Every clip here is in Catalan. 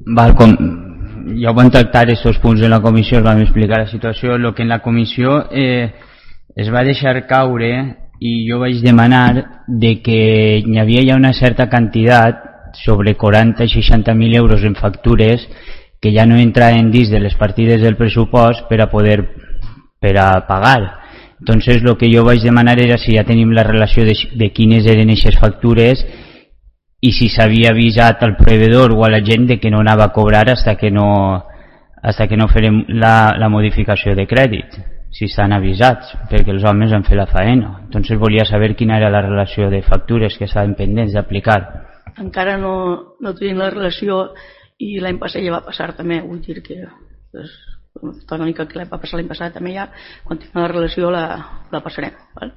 Ja ho van tractar aquests punts en la comissió, es vam explicar la situació. El que en la comissió es va deixar caure, i jo vaig demanar de que hi havia ja una certa quantitat, sobre 40 i 60.000 euros en factures, que ja no entraven dins de les partides del pressupost per a pagar. Entonces el que jo vaig demanar era si ja tenim la relació de quines eren aquestes factures i si s'havia avisat al proveïdor o a la gent de que no anava a cobrar hasta que no farem la modificació de crèdit, si estan avisats, perquè els homes han fet la faena. Entonces volia saber quina era la relació de factures que estaven pendents d'aplicar. Encara no tenim la relació, i l'any passat ja va passar també, vull dir que tota una mica que va passar l'any passat també, ja quan tinguem la relació la passarem, val?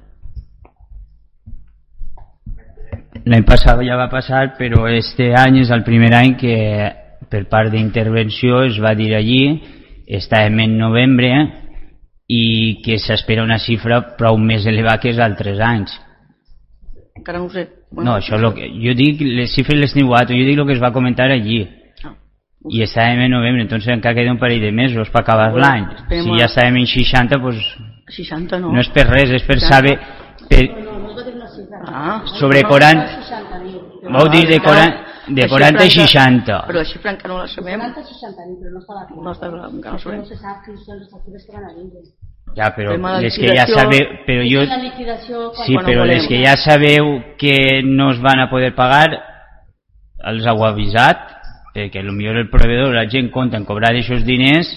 L'any passat ja va passar, però este any és el primer any que per part d'intervenció es va dir allí, estàvem en novembre, i que s'espera una xifra prou més elevada que els altres anys. Encara no ho sé. No, això jo dic, les xifres les teniu jo dic el que es va comentar allí. I estàvem en novembre, entonces encara queda un parell de mesos per acabar l'any. Si ja estàvem en 60, doncs 60 no. No és per res, és per saber sobre 40. Vau dir de 40 i 60. Però la xifra encara no la sabem. 40 i 60.000, però no està clar. No està clar, encara no sabem. No se sap quines són les factures que van a vindre. Ja, però les que ja sabeu, però jo... Sí, però les que ja sabeu que no es van a poder pagar, els heu avisat, perquè potser el proveïdor, la gent compta en cobrar aquests diners,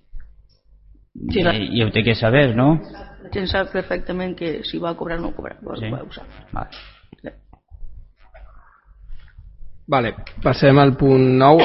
i ho té que saber, no? La gent sap perfectament que si va a cobrar o no cobrar, ho sap. Vale, passem al punt 9,